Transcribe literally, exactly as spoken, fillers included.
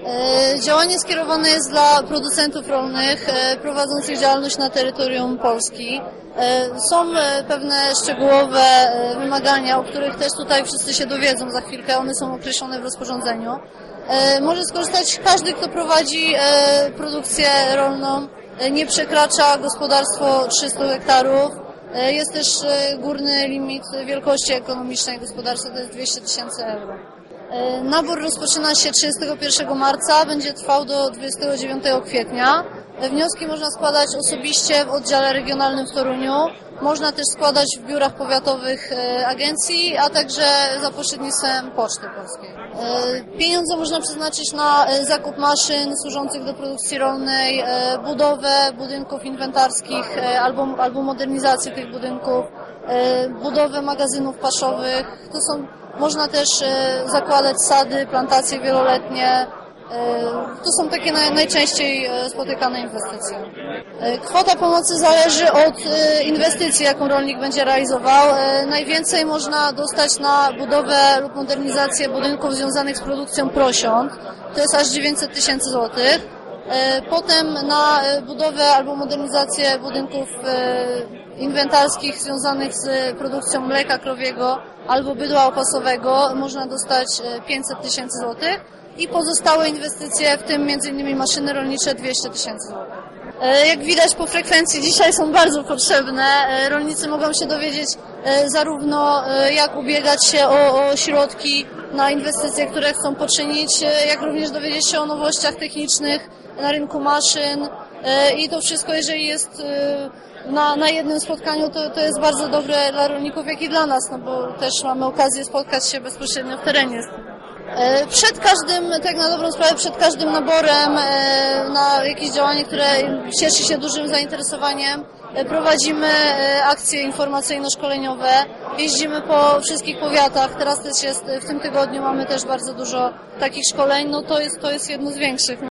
Działanie skierowane jest dla producentów rolnych prowadzących działalność na terytorium Polski. Są pewne szczegółowe wymagania, o których też tutaj wszyscy się dowiedzą za chwilkę, one są określone w rozporządzeniu. Może skorzystać każdy, kto prowadzi produkcję rolną, nie przekracza gospodarstwo trzystu hektarów. Jest też górny limit wielkości ekonomicznej gospodarstwa, to jest dwieście tysięcy euro. Nabór rozpoczyna się trzydziestego pierwszego marca, będzie trwał do dwudziestego dziewiątego kwietnia. Wnioski można składać osobiście w oddziale regionalnym w Toruniu. Można też składać w biurach powiatowych agencji, a także za pośrednictwem Poczty Polskiej. Pieniądze można przeznaczyć na zakup maszyn służących do produkcji rolnej, budowę budynków inwentarskich albo, albo modernizację tych budynków, budowę magazynów paszowych. To są, można też zakładać sady, plantacje wieloletnie. To są takie najczęściej spotykane inwestycje. Kwota pomocy zależy od inwestycji, jaką rolnik będzie realizował. Najwięcej można dostać na budowę lub modernizację budynków związanych z produkcją prosiąt. To jest aż dziewięćset tysięcy złotych. Potem na budowę albo modernizację budynków inwentarskich związanych z produkcją mleka krowiego albo bydła opasowego można dostać pięćset tysięcy złotych. I pozostałe inwestycje, w tym między innymi maszyny rolnicze, dwieście tysięcy złotych. Jak widać po frekwencji dzisiaj są bardzo potrzebne. Rolnicy mogą się dowiedzieć zarówno jak ubiegać się o, o środki na inwestycje, które chcą poczynić, jak również dowiedzieć się o nowościach technicznych na rynku maszyn i to wszystko, jeżeli jest na, na jednym spotkaniu, to, to jest bardzo dobre dla rolników, jak i dla nas, no bo też mamy okazję spotkać się bezpośrednio w terenie. Przed każdym, tak na dobrą sprawę, przed każdym naborem na jakieś działanie, które cieszy się dużym zainteresowaniem, prowadzimy akcje informacyjno-szkoleniowe, jeździmy po wszystkich powiatach, teraz też jest, w tym tygodniu mamy też bardzo dużo takich szkoleń, no to jest, to jest jedno z większych.